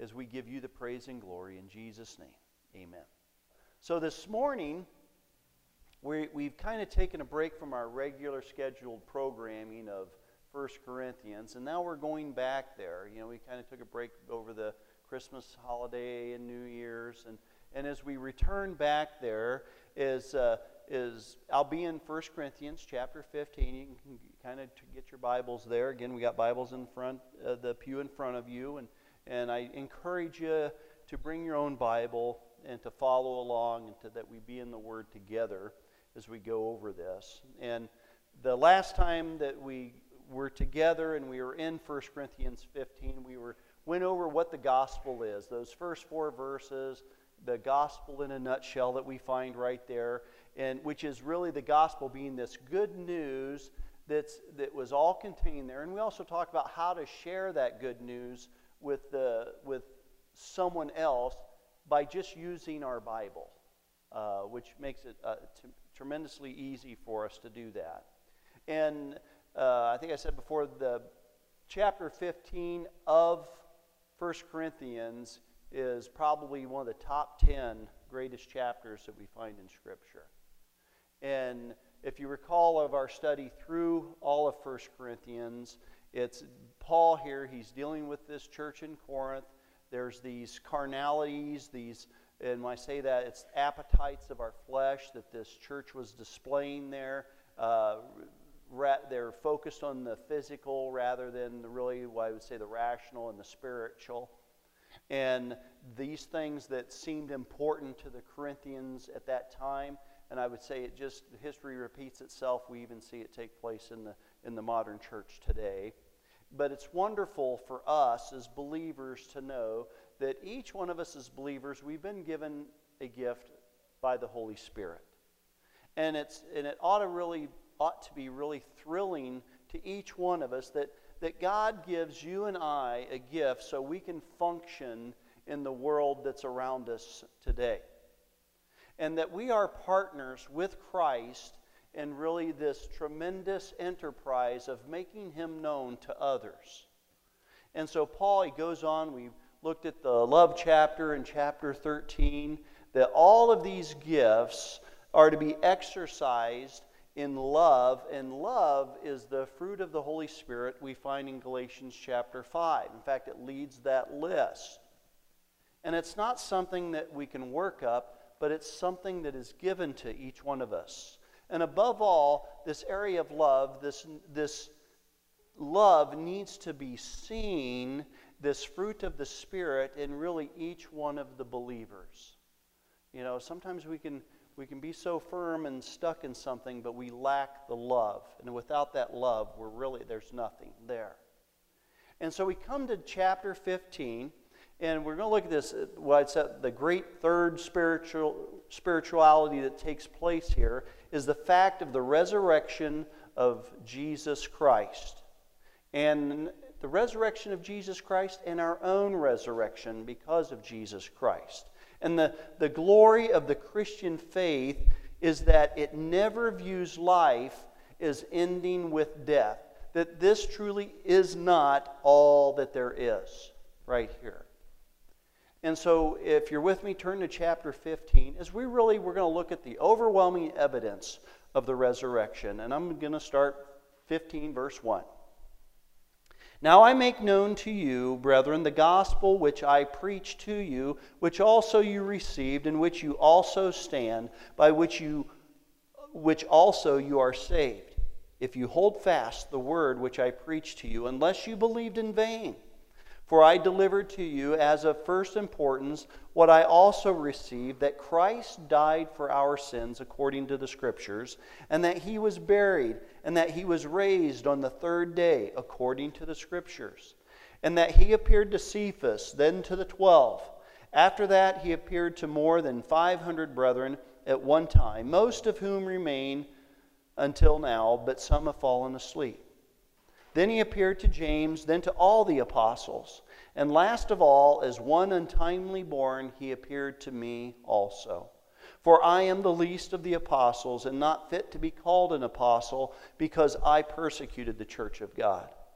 as we give you the praise and glory in Jesus' name. Amen. So this morning, we've kind of taken a break from our regular scheduled programming of 1 Corinthians, and now we're going back there. You know, we kind of took a break over the Christmas holiday and New Year's, and as we return back there, I'll be in 1 Corinthians chapter 15. You can kind of get your Bibles there. Again, we got Bibles in front, the pew in front of you, and I encourage you to bring your own Bible and to follow along, and that we be in the Word together as we go over this. And the last time that we were together and we were in 1 Corinthians 15, we went over what the gospel is. Those first 4 verses, the gospel in a nutshell that we find right there, and which is really the gospel being this good news that was all contained there. And we also talked about how to share that good news with someone else by just using our Bible, which makes it tremendously easy for us to do that. And I think I said before, the chapter 15 of 1 Corinthians is probably one of the top 10 greatest chapters that we find in Scripture. And if you recall of our study through all of 1 Corinthians, it's Paul here, he's dealing with this church in Corinth. There's these carnalities, and when I say that, it's appetites of our flesh that this church was displaying there. They're focused on the physical rather than really what I would say the rational and the spiritual. And these things that seemed important to the Corinthians at that time, and I would say history repeats itself. We even see it take place in the modern church today. But it's wonderful for us as believers to know that each one of us as believers, we've been given a gift by the Holy Spirit. And it ought to be really thrilling to each one of us that God gives you and I a gift so we can function in the world that's around us today. And that we are partners with Christ in really this tremendous enterprise of making Him known to others. And so Paul, he goes on, we looked at the love chapter in chapter 13, that all of these gifts are to be exercised in love, and love is the fruit of the Holy Spirit we find in Galatians chapter 5. In fact, it leads that list. And it's not something that we can work up, but it's something that is given to each one of us. And above all, this area of love, this love needs to be seen, this fruit of the Spirit, in really each one of the believers. You know, sometimes we can be so firm and stuck in something, but we lack the love. And without that love, there's nothing there. And so we come to chapter 15, and we're going to look at this, what I'd say, the great third spirituality that takes place here is the fact of the resurrection of Jesus Christ. And the resurrection of Jesus Christ and our own resurrection because of Jesus Christ. And the glory of the Christian faith is that it never views life as ending with death. That this truly is not all that there is right here. And so if you're with me, turn to chapter 15, as we're going to look at the overwhelming evidence of the resurrection. And I'm going to start 15 verse 1. Now I make known to you, brethren, the gospel which I preached to you, which also you received, in which you also stand, by which also you are saved, if you hold fast the word which I preached to you, unless you believed in vain. For I delivered to you as of first importance what I also received, that Christ died for our sins according to the Scriptures, and that He was buried, and that He was raised on the third day according to the Scriptures, and that He appeared to Cephas, then to the 12. After that He appeared to more than 500 brethren at one time, most of whom remain until now, but some have fallen asleep. Then He appeared to James, then to all the apostles. And last of all, as one untimely born, He appeared to me also. For I am the least of the apostles, and not fit to be called an apostle, because I persecuted the church of God.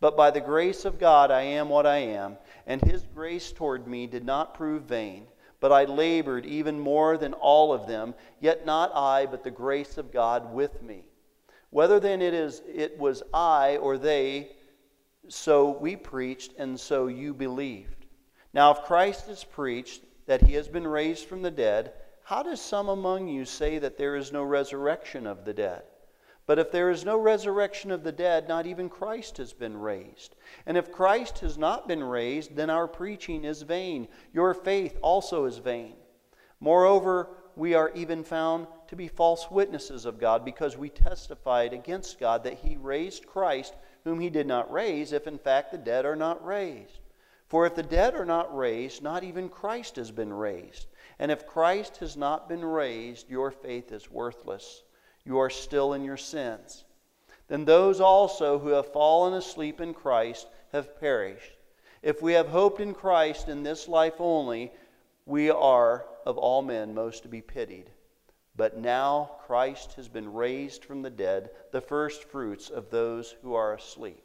But by the grace of God I am what I am, and His grace toward me did not prove vain. But I labored even more than all of them, yet not I, but the grace of God with me. Whether then it was I or they, so we preached, and so you believed. Now if Christ is preached that He has been raised from the dead, how does some among you say that there is no resurrection of the dead? But if there is no resurrection of the dead, not even Christ has been raised. And if Christ has not been raised, then our preaching is vain. Your faith also is vain. Moreover, we are even found to be false witnesses of God, because we testified against God that He raised Christ, whom He did not raise, if in fact the dead are not raised. For if the dead are not raised, not even Christ has been raised. And if Christ has not been raised, your faith is worthless. You are still in your sins. Then those also who have fallen asleep in Christ have perished. If we have hoped in Christ in this life only, we are of all men most to be pitied. But now Christ has been raised from the dead, the first fruits of those who are asleep.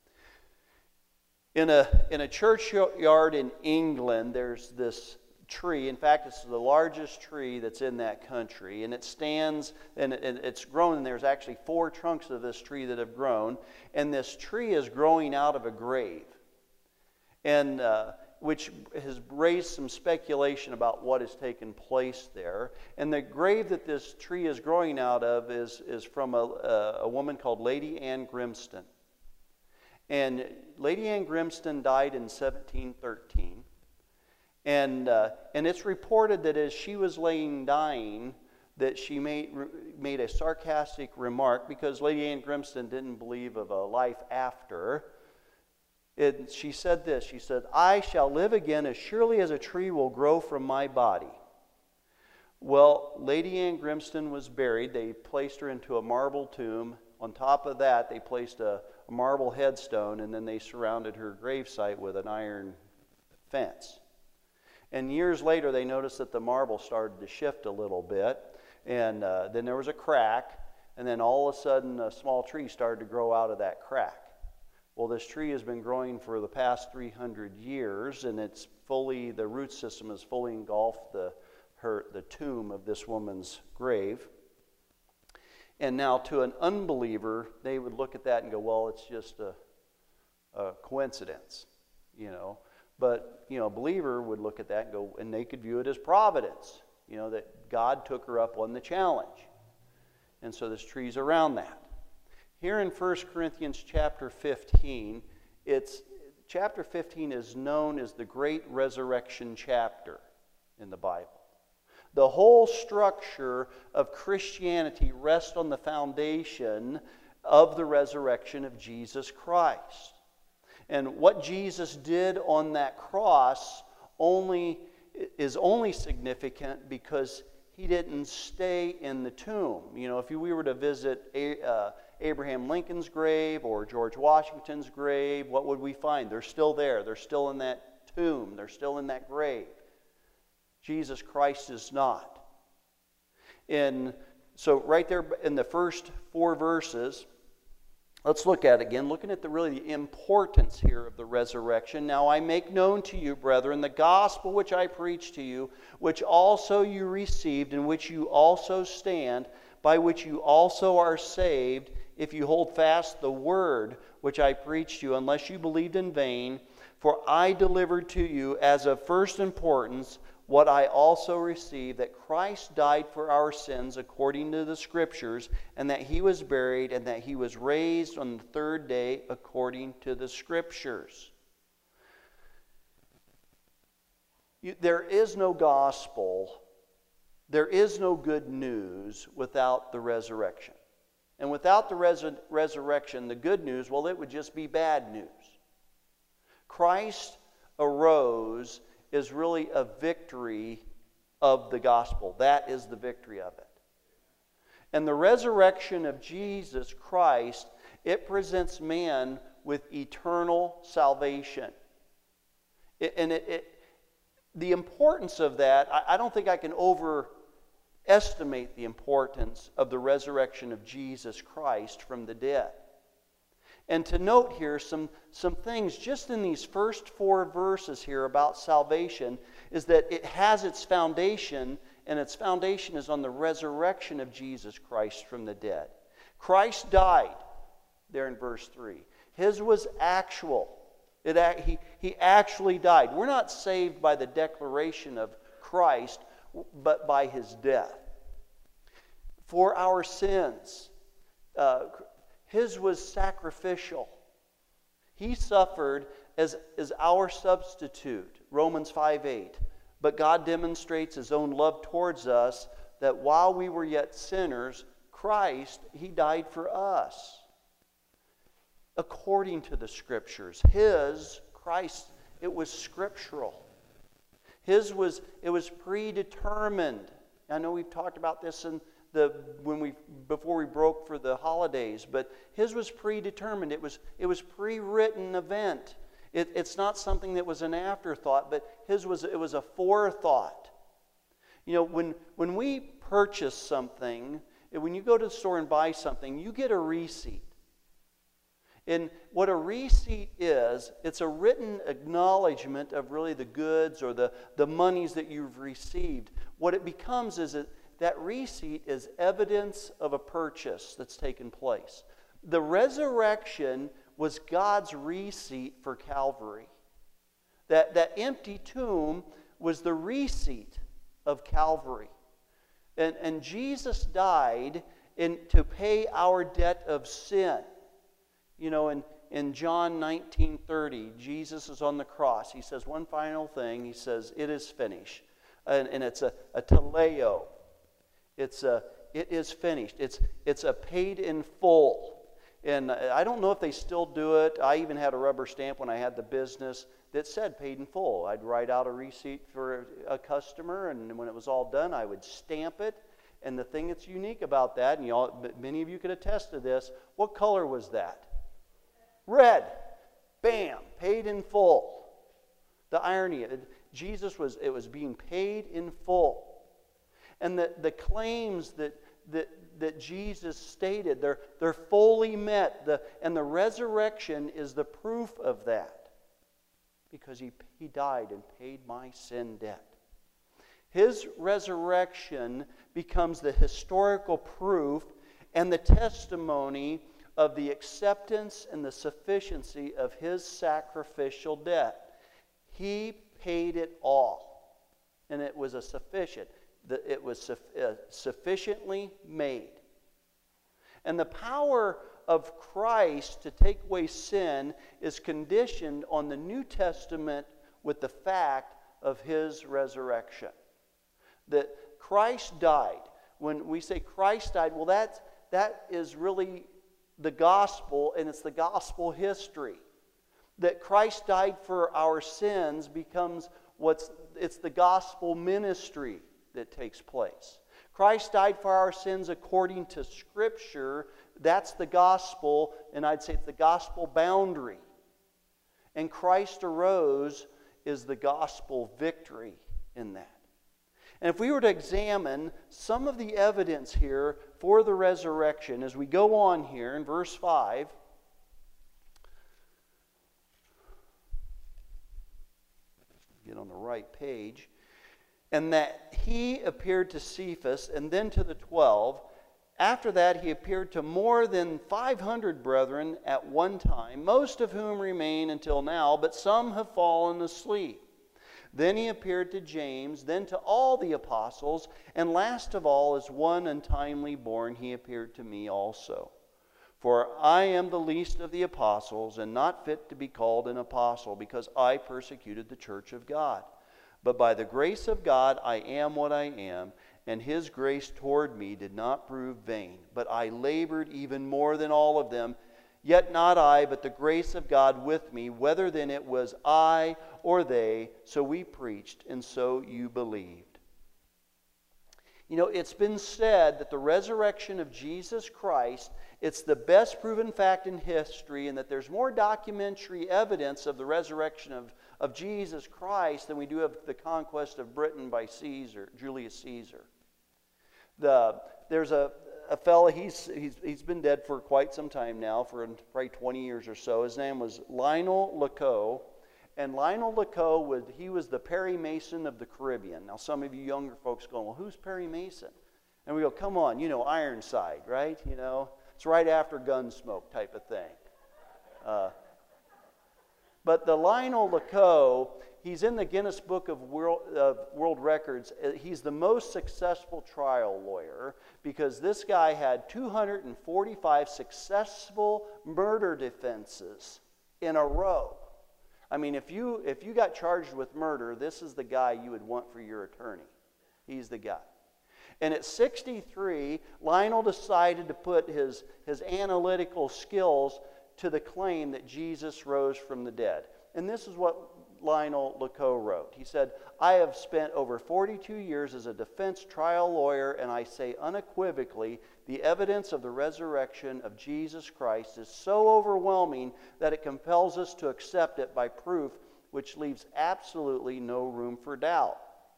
In a churchyard in England, there's this tree. In fact, it's the largest tree that's in that country, and it stands, and it's grown, and there's actually 4 trunks of this tree that have grown, and this tree is growing out of a grave, and which has raised some speculation about what has taken place there. And the grave that this tree is growing out of is from a woman called Lady Anne Grimston. And Lady Anne Grimston died in 1713. And it's reported that as she was laying dying, that she made a sarcastic remark, because Lady Anne Grimston didn't believe of a life after. She said this, she said, "I shall live again as surely as a tree will grow from my body." Well, Lady Anne Grimston was buried. They placed her into a marble tomb. On top of that, they placed a marble headstone, and then they surrounded her gravesite with an iron fence. And years later, they noticed that the marble started to shift a little bit, and then there was a crack, and then all of a sudden, a small tree started to grow out of that crack. Well, this tree has been growing for the past 300 years, and the root system has fully engulfed the tomb of this woman's grave. And now, to an unbeliever, they would look at that and go, well, it's just a coincidence, you know. But, you know, a believer would look at that and go, and they could view it as providence, you know, that God took her up on the challenge. And so this tree's around that. Here in 1 Corinthians chapter 15, chapter 15 is known as the Great Resurrection chapter in the Bible. The whole structure of Christianity rests on the foundation of the resurrection of Jesus Christ. And what Jesus did on that cross is only significant because He didn't stay in the tomb. You know, if we were to visit Abraham Lincoln's grave or George Washington's grave, what would we find? They're still there. They're still in that tomb. They're still in that grave. Jesus Christ is not. And so right there in the first 4 verses, let's look at it again, looking at the importance here of the resurrection. "Now I make known to you, brethren, the gospel which I preached to you, which also you received, in which you also stand, by which you also are saved, if you hold fast the word which I preached to you, unless you believed in vain. For I delivered to you as of first importance what I also received, that Christ died for our sins according to the Scriptures, and that He was buried, and that He was raised on the 3rd day according to the Scriptures." There is no gospel, there is no good news without the resurrection. And without the resurrection, the good news, well, it would just be bad news. Christ arose is really a victory of the gospel. That is the victory of it. And the resurrection of Jesus Christ, it presents man with eternal salvation. The importance of that, I don't think I can overestimate the importance of the resurrection of Jesus Christ from the dead. And to note here some things just in these first 4 verses here about salvation is that it has its foundation, and its foundation is on the resurrection of Jesus Christ from the dead. Christ died, there in verse 3. His was actual. He actually died. We're not saved by the declaration of Christ, but by His death. For our sins, His was sacrificial. He suffered as our substitute, Romans 5:8. But God demonstrates His own love towards us, that while we were yet sinners, Christ, He died for us. According to the Scriptures, Christ, it was scriptural. It was predetermined. I know we've talked about this before we broke for the holidays, but His was predetermined. It was pre-written event. It's not something that was an afterthought, but it was a forethought. You know, when we purchase something, when you go to the store and buy something, you get a receipt. And what a receipt is, it's a written acknowledgement of really the goods or the monies that you've received. What it becomes is that receipt is evidence of a purchase that's taken place. The resurrection was God's receipt for Calvary. That empty tomb was the receipt of Calvary. And Jesus died to pay our debt of sin. You know, in John 19:30, Jesus is on the cross. He says one final thing. He says, "It is finished." And it's a teleo. It is finished. It's a paid in full. And I don't know if they still do it. I even had a rubber stamp when I had the business that said paid in full. I'd write out a receipt for a customer, and when it was all done, I would stamp it. And the thing that's unique about that, and many of you could attest to this, what color was that? Red. Bam. Paid in full. The irony, Jesus was being paid in full. And the claims that Jesus stated, they're fully met. And the resurrection is the proof of that. Because he died and paid my sin debt. His resurrection becomes the historical proof and the testimony of the acceptance and the sufficiency of His sacrificial debt. He paid it all. And it was sufficiently made. And the power of Christ to take away sin is conditioned on the New Testament with the fact of His resurrection. That Christ died. When we say Christ died, well, that is really the gospel, and it's the gospel history. That Christ died for our sins becomes it's the gospel ministry that takes place. Christ died for our sins according to Scripture. That's the gospel, and I'd say it's the gospel boundary. And Christ arose is the gospel victory in that. And if we were to examine some of the evidence here for the resurrection, as we go on here in verse 5, get on the right page, and that He appeared to Cephas and then to the 12. After that, He appeared to more than 500 brethren at one time, most of whom remain until now, but some have fallen asleep. Then He appeared to James, then to all the apostles, and last of all, as one untimely born, He appeared to me also. For I am the least of the apostles, and not fit to be called an apostle, because I persecuted the church of God. But by the grace of God I am what I am, and His grace toward me did not prove vain. But I labored even more than all of them. Yet not I, but the grace of God with me, whether then it was I or they, so we preached, and so you believed. You know, it's been said that the resurrection of Jesus Christ, it's the best proven fact in history, and that there's more documentary evidence of the resurrection of Jesus Christ than we do of the conquest of Britain by Julius Caesar. There's a a fella, he's been dead for quite some time now, for probably 20 years or so. His name was Lionel Lecault. And Lionel Lecault, he was the Perry Mason of the Caribbean. Now, some of you younger folks go, well, who's Perry Mason? And we go, come on, Ironside, right? It's right after Gunsmoke type of thing. But the Lionel Lecault, he's in the Guinness Book of World Records. He's the most successful trial lawyer because this guy had 245 successful murder defenses in a row. I mean, if you got charged with murder, this is the guy you would want for your attorney. He's the guy. And at 63, Lionel decided to put his analytical skills to the claim that Jesus rose from the dead. And this is what Lionel Lecault wrote. He said, I have spent over 42 years as a defense trial lawyer, and I say unequivocally, the evidence of the resurrection of Jesus Christ is so overwhelming that it compels us to accept it by proof, which leaves absolutely no room for doubt.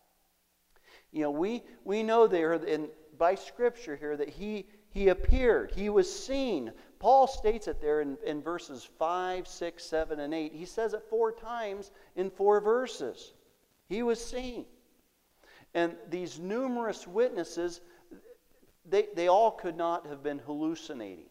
We know there by Scripture here that he appeared. He was seen. Paul states it there in verses 5, 6, 7, and 8. He says it 4 times in 4 verses. He was seen. And these numerous witnesses, they all could not have been hallucinating.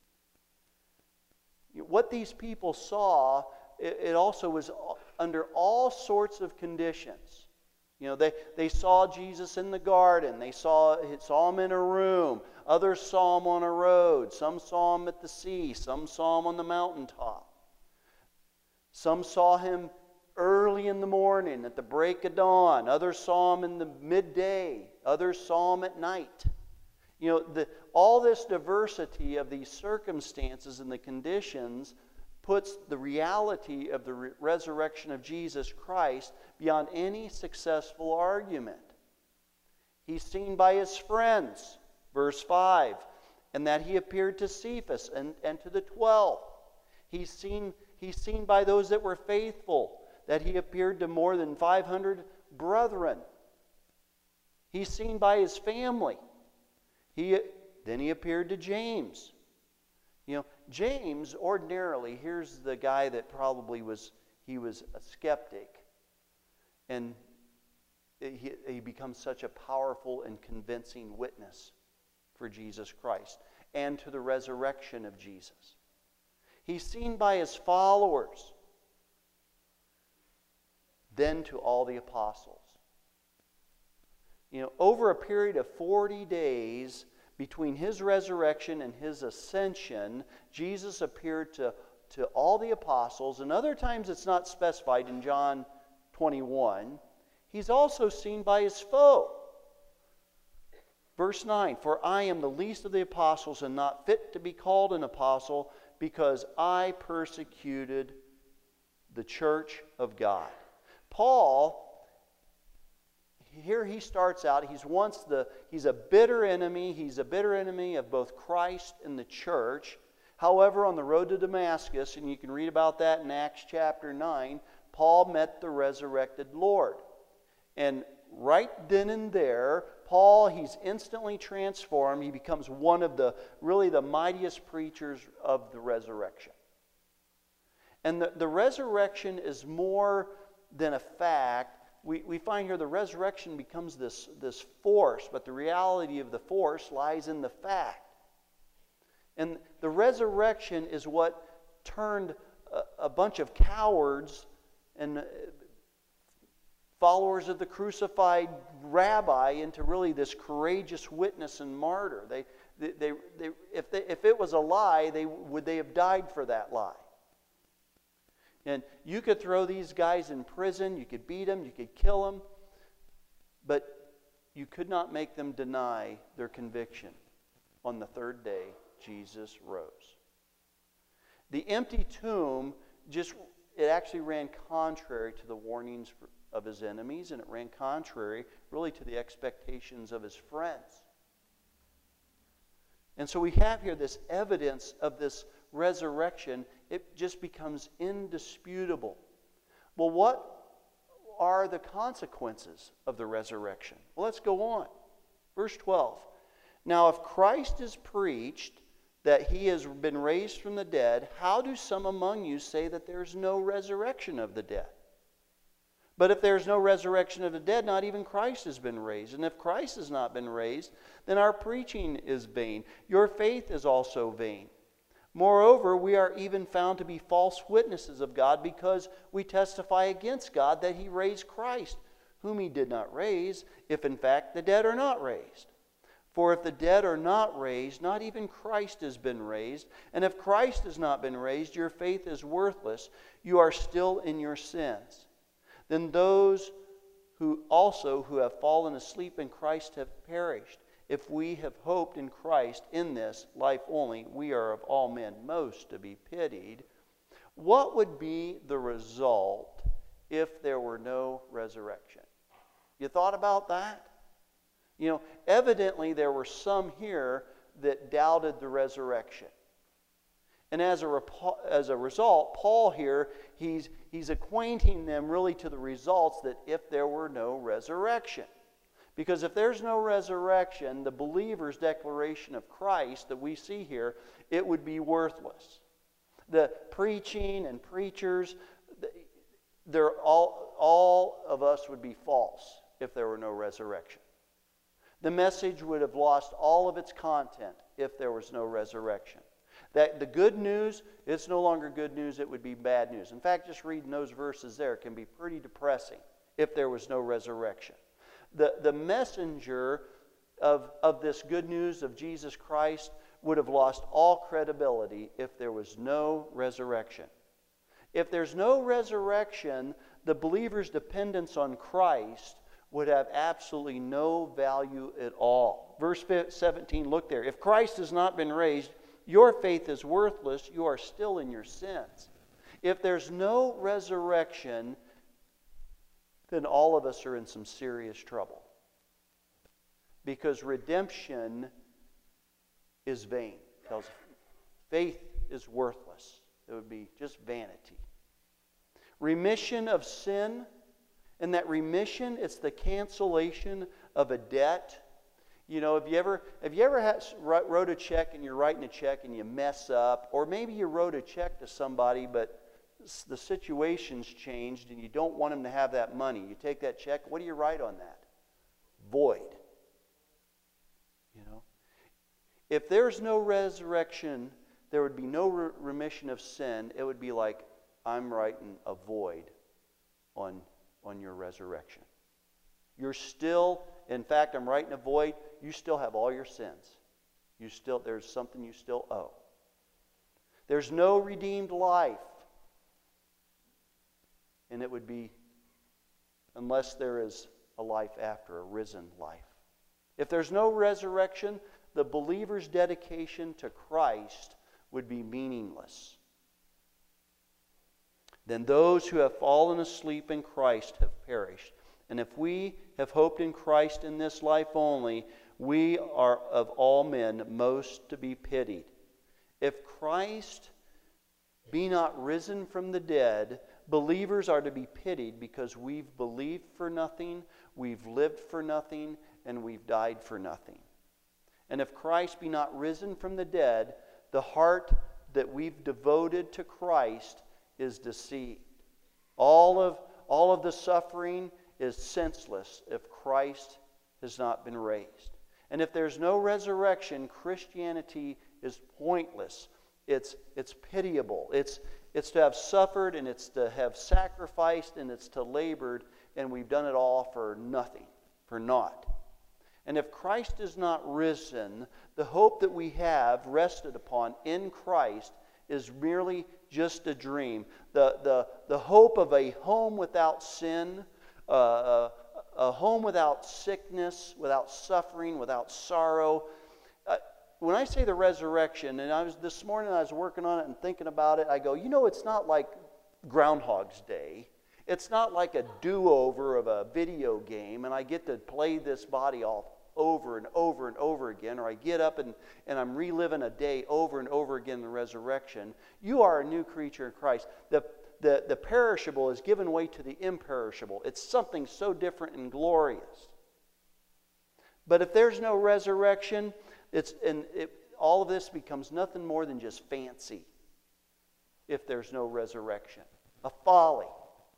What these people saw, it also was under all sorts of conditions. They saw Jesus in the garden. They saw him in a room. Others saw him on a road. Some saw him at the sea. Some saw him on the mountaintop. Some saw him early in the morning at the break of dawn. Others saw him in the midday. Others saw him at night. All this diversity of these circumstances and the conditions puts the reality of the resurrection of Jesus Christ beyond any successful argument. He's seen by his friends, verse 5, and that he appeared to Cephas and to the 12. He's seen by those that were faithful, that he appeared to more than 500 brethren. He's seen by his family. Then he appeared to James. James, ordinarily, here's the guy that probably was a skeptic. And he becomes such a powerful and convincing witness for Jesus Christ and to the resurrection of Jesus. He's seen by his followers, then to all the apostles. Over a period of 40 days, between his resurrection and his ascension, Jesus appeared to all the apostles, and other times it's not specified in John 21. He's also seen by his foe. Verse 9, for I am the least of the apostles and not fit to be called an apostle because I persecuted the church of God. Paul, here he starts out, he's a bitter enemy. He's a bitter enemy of both Christ and the church. However, on the road to Damascus, and you can read about that in Acts chapter 9, Paul met the resurrected Lord. And right then and there, Paul, he's instantly transformed. He becomes one of the mightiest preachers of the resurrection. And the resurrection is more than a fact. We find here the resurrection becomes this force, but the reality of the force lies in the fact. And the resurrection is what turned a bunch of cowards and followers of the crucified rabbi into really this courageous witness and martyr. If it was a lie, would they have died for that lie? And you could throw these guys in prison, you could beat them, you could kill them, but you could not make them deny their conviction. On the 3rd day, Jesus rose. The empty tomb, it actually ran contrary to the warnings of his enemies, and it ran contrary really to the expectations of his friends. And so we have here this evidence of this resurrection. It just becomes indisputable. Well, what are the consequences of the resurrection? Well, let's go on. Verse 12. Now, if Christ is preached that he has been raised from the dead, how do some among you say that there is no resurrection of the dead? But if there is no resurrection of the dead, not even Christ has been raised. And if Christ has not been raised, then our preaching is vain. Your faith is also vain. Moreover, we are even found to be false witnesses of God, because we testify against God that he raised Christ, whom he did not raise, if in fact the dead are not raised. For if the dead are not raised, not even Christ has been raised. And if Christ has not been raised, your faith is worthless. You are still in your sins. Then those who have fallen asleep in Christ have perished. If we have hoped in Christ in this life only, we are of all men most to be pitied. What would be the result if there were no resurrection? You thought about that? You know, evidently there were some here that doubted the resurrection. And as a result, Paul here, he's acquainting them really to the results that if there were no resurrection. Because if there's no resurrection, the believer's declaration of Christ that we see here, it would be worthless. The preaching and preachers, all of us would be false if there were no resurrection. The message would have lost all of its content if there was no resurrection. That the good news, it's no longer good news, it would be bad news. In fact, just reading those verses there can be pretty depressing if there was no resurrection. The messenger of this good news of Jesus Christ would have lost all credibility if there was no resurrection. If there's no resurrection, the believer's dependence on Christ would have absolutely no value at all. Verse 17, look there. If Christ has not been raised, your faith is worthless. You are still in your sins. If there's no resurrection, then all of us are in some serious trouble. Because redemption is vain. Because faith is worthless. It would be just vanity. Remission of sin, and that remission, it's the cancellation of a debt. You know, have you ever wrote a check and you're writing a check and you mess up, or maybe you wrote a check to somebody but the situation's changed and you don't want them to have that money. You take that check, what do you write on that? Void. You know, if there's no resurrection, there would be no remission of sin. It would be like I'm writing a void on your resurrection. You're still, in fact, I'm writing a void. You still have all your sins. There's something you still owe. There's no redeemed life. And it would be, unless there is a life after, a risen life. If there's no resurrection, the believer's dedication to Christ would be meaningless. Then those who have fallen asleep in Christ have perished. And if we have hoped in Christ in this life only, we are of all men most to be pitied. If Christ be not risen from the dead, believers are to be pitied because we've believed for nothing, we've lived for nothing, and we've died for nothing. And if Christ be not risen from the dead, the heart that we've devoted to Christ is deceived. All of the suffering is senseless if Christ has not been raised. And if there's no resurrection, Christianity is pointless. It's pitiable. It's to have suffered, and it's to have sacrificed, and it's to labored, and we've done it all for nothing, for naught. And if Christ is not risen, the hope that we have rested upon in Christ is merely just a dream. The hope of a home without sin, a home without sickness, without suffering, without sorrow. When I say the resurrection, and this morning I was working on it and thinking about it, I go, it's not like Groundhog's Day. It's not like a do-over of a video game, and I get to play this body off over and over and over again, or I get up and I'm reliving a day over and over again in the resurrection. You are a new creature in Christ. The perishable is given way to the imperishable. It's something so different and glorious. But if there's no resurrection, All of this becomes nothing more than just fancy if there's no resurrection. A folly.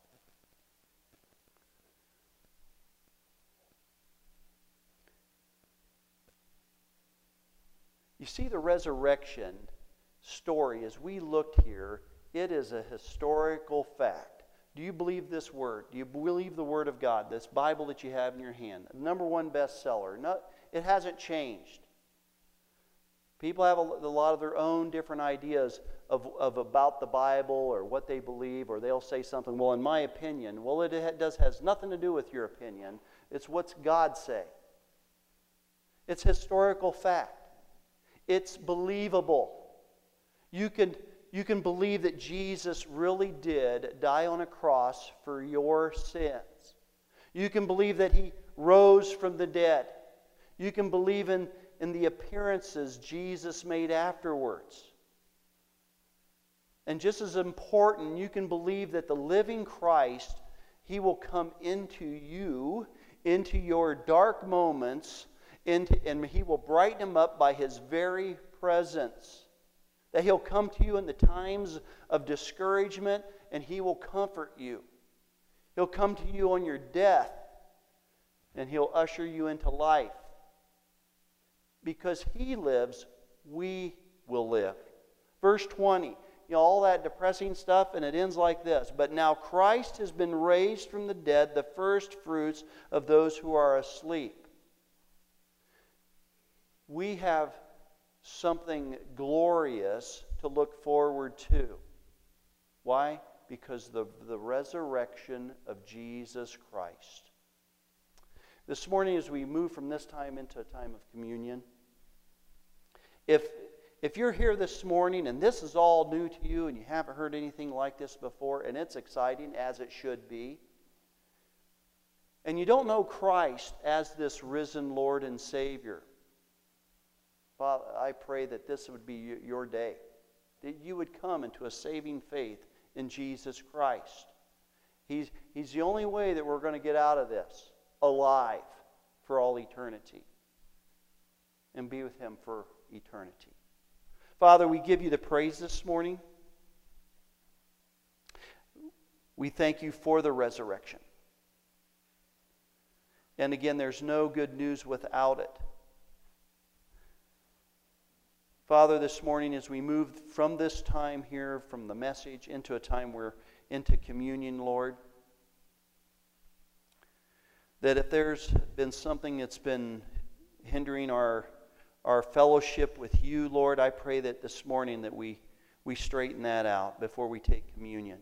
You see, the resurrection story, as we looked here, it is a historical fact. Do you believe this word? Do you believe the Word of God, this Bible that you have in your hand? #1 bestseller. No, it hasn't changed. People have a lot of their own different ideas of about the Bible or what they believe, or they'll say something, well, in my opinion. Well, it has nothing to do with your opinion. It's what's God say. It's historical fact. It's believable. You can believe that Jesus really did die on a cross for your sins. You can believe that He rose from the dead. You can believe in the appearances Jesus made afterwards. And just as important, you can believe that the living Christ, He will come into you, into your dark moments, and He will brighten them up by His very presence. That He'll come to you in the times of discouragement and He will comfort you. He'll come to you on your death and He'll usher you into life. Because He lives, we will live. Verse 20, all that depressing stuff, and it ends like this. But now Christ has been raised from the dead, the first fruits of those who are asleep. We have something glorious to look forward to. Why? Because the resurrection of Jesus Christ. This morning, as we move from this time into a time of communion, if you're here this morning and this is all new to you and you haven't heard anything like this before, and it's exciting as it should be, and you don't know Christ as this risen Lord and Savior, Father, I pray that this would be your day, that you would come into a saving faith in Jesus Christ. He's the only way that we're going to get out of this alive for all eternity and be with Him for eternity. Father, we give you the praise this morning. We thank you for the resurrection. And again, there's no good news without it. Father, this morning as we move from this time here, from the message, into a time where into communion, Lord, that if there's been something that's been hindering our fellowship with you, Lord, I pray that this morning that we straighten that out before we take communion.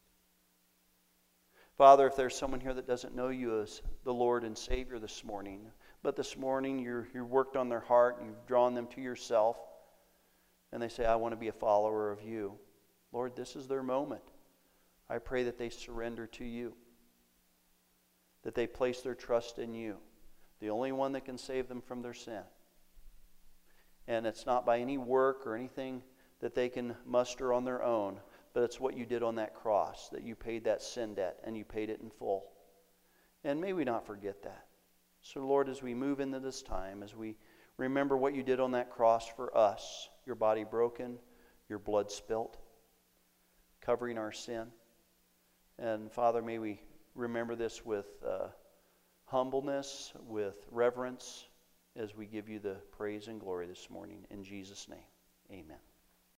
Father, if there's someone here that doesn't know you as the Lord and Savior this morning, but this morning you worked on their heart and you've drawn them to yourself, and they say, I want to be a follower of you. Lord, this is their moment. I pray that they surrender to you, that they place their trust in you, the only one that can save them from their sin. And it's not by any work or anything that they can muster on their own, but it's what you did on that cross, that you paid that sin debt and you paid it in full. And may we not forget that. So Lord, as we move into this time, as we remember what you did on that cross for us, your body broken, your blood spilt, covering our sin. And Father, may we remember this with humbleness, with reverence, as we give you the praise and glory this morning. In Jesus' name, amen.